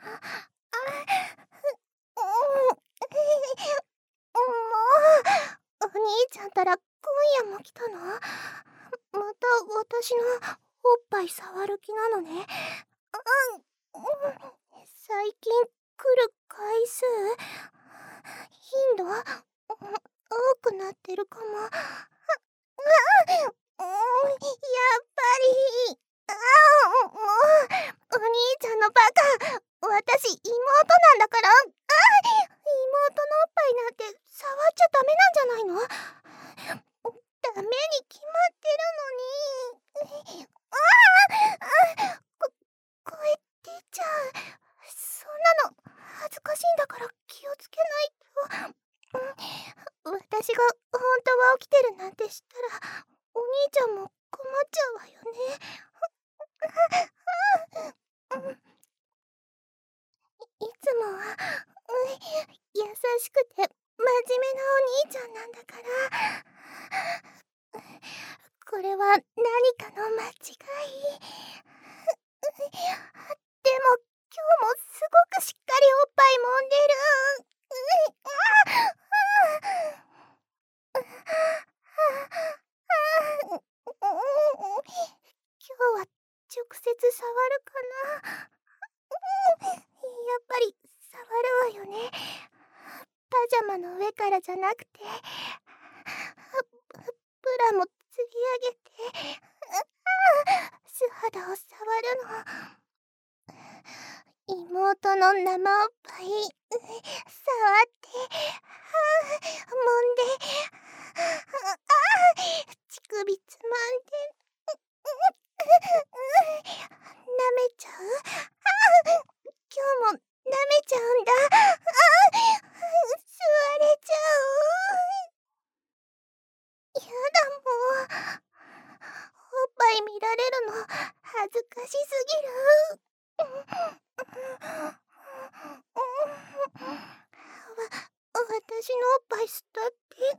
お兄ちゃんたら今夜も来たの？また私のおっぱい触る気なのね。最近来る回数、頻度、多くなってるかも。やっぱり。もう、お兄ちゃんのバカ。私、妹なんだから。妹のおっぱいなんて触っちゃダメなんじゃないの？ダメに決まってるのに。声出ちゃう。そんなの恥ずかしいんだから気をつけないと。私が本当は起きてるなんて知ったらお兄ちゃんも困っちゃうわよね。いつもは優しくて真面目なお兄ちゃんなんだから。これは何かの間違い。でも今日もすごくしっかりおっぱい揉んでる。今日は直接触るかな。やっぱり触るわよね。パジャマの上からじゃなくてブラもつり上げて素肌を触るの。妹の生おっぱい触って揉んで乳首つまんで舐めちゃう。今日も舐めちゃうんだ。吸われちゃう。やだもう。おっぱい見られるの恥ずかしすぎる。私のおっぱい吸ったって。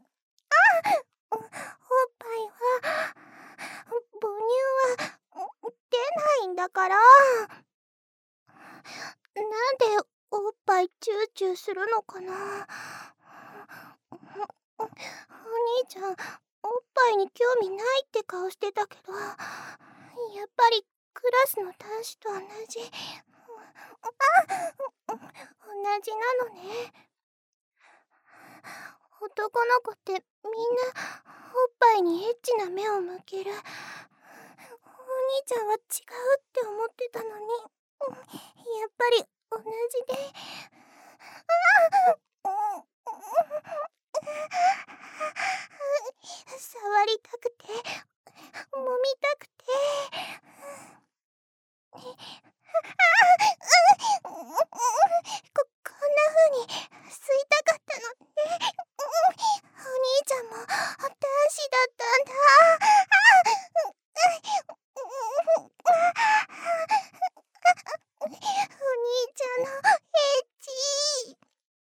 おっぱいは母乳は出ないんだから。なんでおっぱいチューチューするのかな。お兄ちゃんおっぱいに興味ないって顔してたけど、やっぱりクラスの男子と同じなのね。男の子ってみんなおっぱいにエッチな目を向ける。お兄ちゃんは違うって思ってたのに、やっぱり同じで。触りたくて揉みたくて。こんな風に吸いたかったのね。お兄ちゃんも男子だったんだ。お兄ちゃんのエッチ。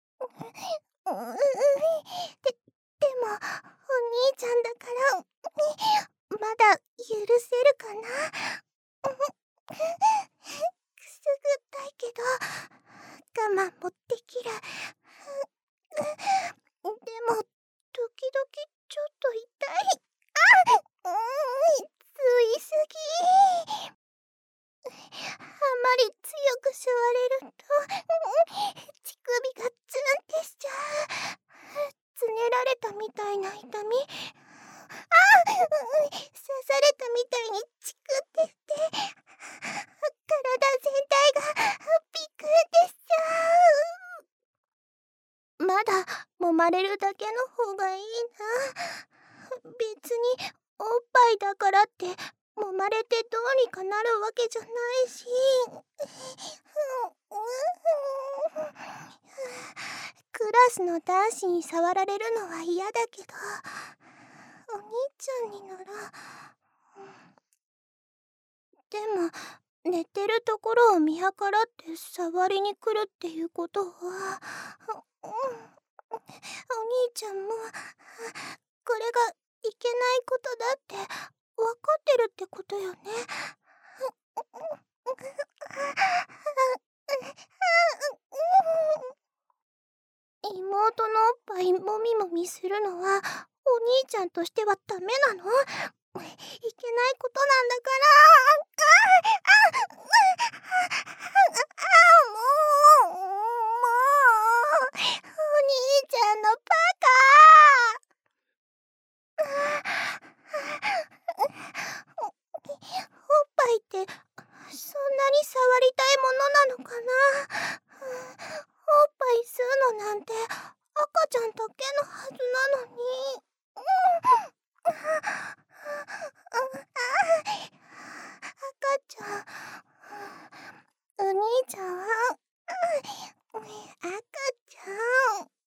でもお兄ちゃんだからまだ許せるかな。くすぐったいけど我慢もできる。でも時々ちょっと痛い。吸いすぎ。あんまり強く吸われると乳首がツンってしちゃう。つねられたみたいな痛み。刺されたみたいにチクってして体全体がピクってしちゃう。まだ揉まれるだけの方がいいな。別におっぱいだからって揉まれてどうにかなるわけじゃないし。クラスの男子に触られるのは嫌だけど、お兄ちゃんになら。でも寝てるところを見計らって触りに来るっていうことは、お兄ちゃんもこれがいけないことだって分かってるってことよね。 みするのはお兄ちゃんとしてはダメなの？いけないことなんだから。もう、お兄ちゃんのバカ。おっぱいってそんなに触りたいものなのかな。おっぱい吸うのなんて赤ちゃんだけのはずなのに。赤ちゃん、お兄ちゃん、赤ちゃん。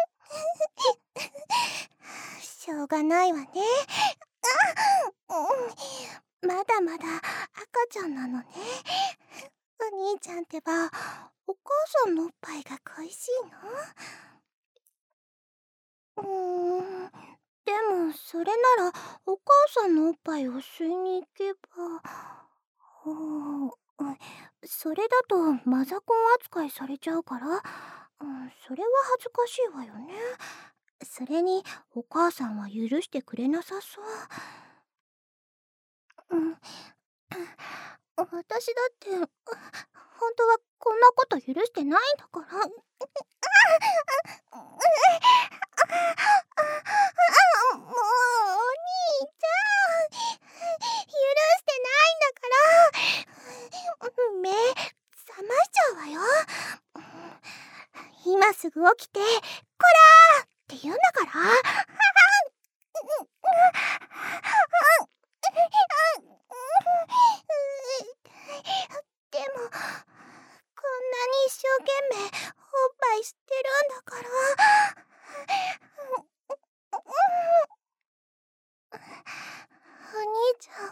しょうがないわね。まだまだ赤ちゃんなのね。お兄ちゃんってばお母さんのおっぱいが恋しいの？でもそれならお母さんのおっぱいを吸いに行けば。それだとマザコン扱いされちゃうから、それは恥ずかしいわよね。それにお母さんは許してくれなさそう。私だって本当はこんなこと許してないんだから。もうお兄ちゃん、許してないんだから。目覚ましちゃうわよ。今すぐ起きてこらーって言うんだから。でもこんなに一生懸命おっぱい吸ってるんだから。お兄ちゃんは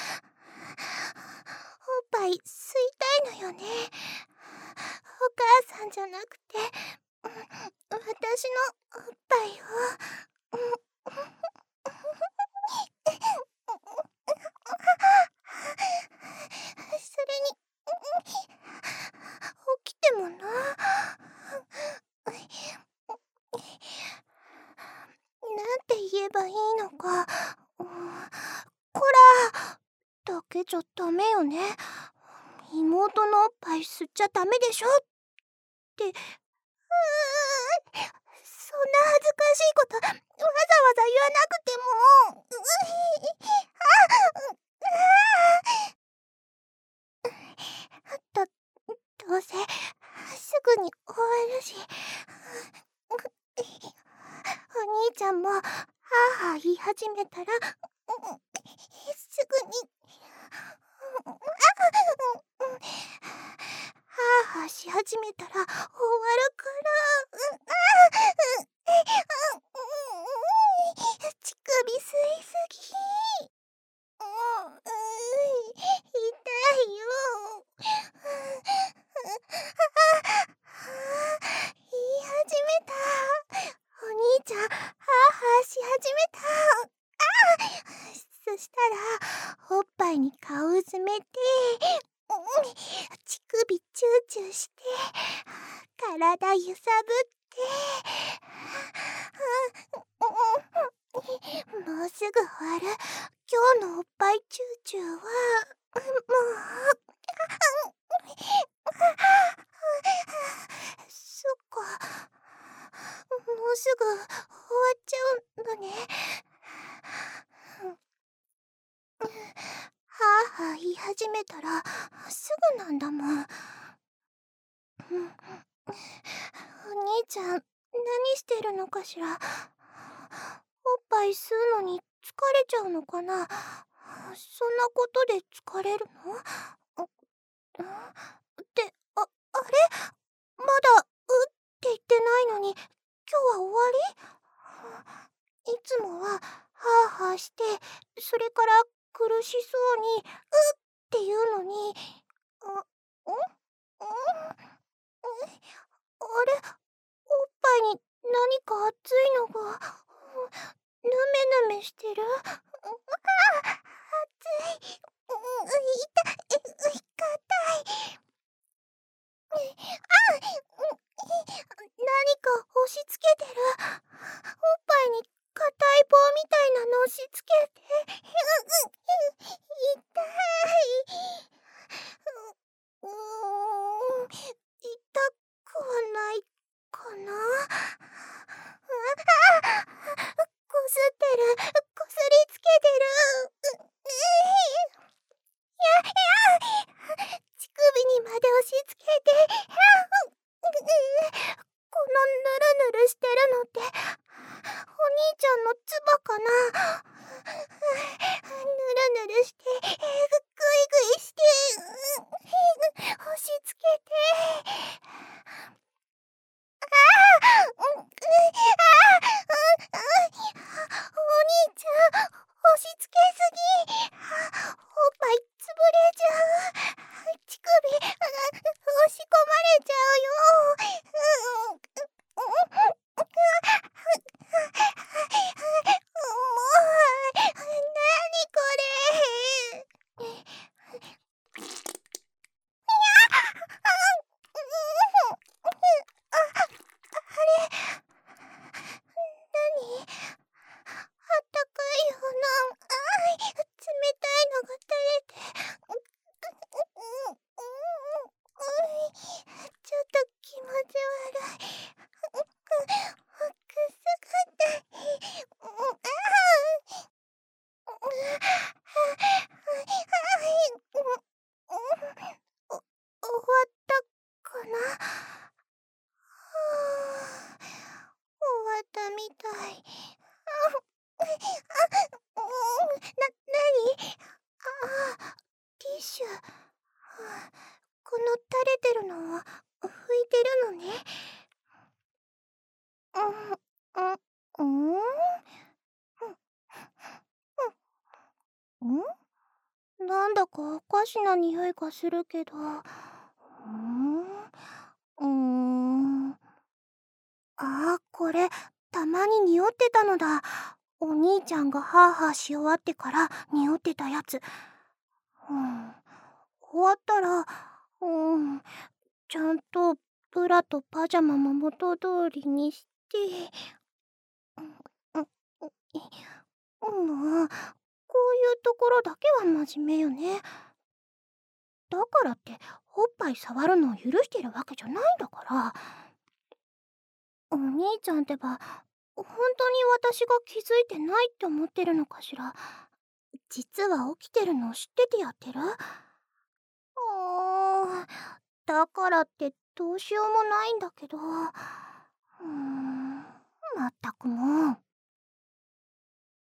おっぱい吸いたいのよね。お母さんじゃなくて私のおっぱいを。それに起きてもな。なんて言えばいいのか。こらだけじゃダメよね。妹のおっぱい吸っちゃダメでしょって。そんな恥ずかしいことわざわざ言わなくても。どうせすぐに終わるし。お兄ちゃんもはあはあ言い始めたらすぐにはあはあし始めたら終わるから。乳首吸いすぎ。痛いよ。言い始めた。お兄ちゃんはあはあし始めた。そしたらおっぱいに顔うずめて乳首チューチューして体揺さぶってもうすぐ終わる今日のおっぱいチューチューはもうそっか、もうすぐ終わっちゃうのね。はあはあ言い始めたらすぐなんだもん。お兄ちゃん何してるのかしら。おっぱい吸うのに疲れちゃうのかな。そんなことで疲れるの？ってあれまだって言ってないのに今日は終わり？いつもははあはあしてそれから苦しそうにって言うのにあれ、おっぱいに何か熱いのがぬめぬめしてる。熱い。痛い。硬い。何か押し付けてる。おっで押し付けて、このぬるぬるしてるのって、お兄ちゃんの唾かな。ぬるぬるして、ぐいぐいして、押し付けて。お兄ちゃん、押し付けすぎ。おっぱいつぶれちゃう。乳首、押し込まれちゃうよ。なにこれ。なにあったかいような、冷たいのが垂れて、ちょっと気持ち悪い。くすぐったい。終わったかな。終わったみたい。なにティッシュ。この垂れてるのは拭いてるのね。なんだかおかしな匂いがするけど。これ、たまに匂ってたのだ。お兄ちゃんがハーハーし終わってから匂ってたやつ。終わったら、ちゃんとブラとパジャマも元通りにして、もう、こういうところだけは真面目よね。だからって、おっぱい触るのを許してるわけじゃないんだから。お兄ちゃんってば、本当に私が気づいてないって思ってるのかしら。実は起きてるのを知っててやってる？だからってどうしようもないんだけど。まったくもう。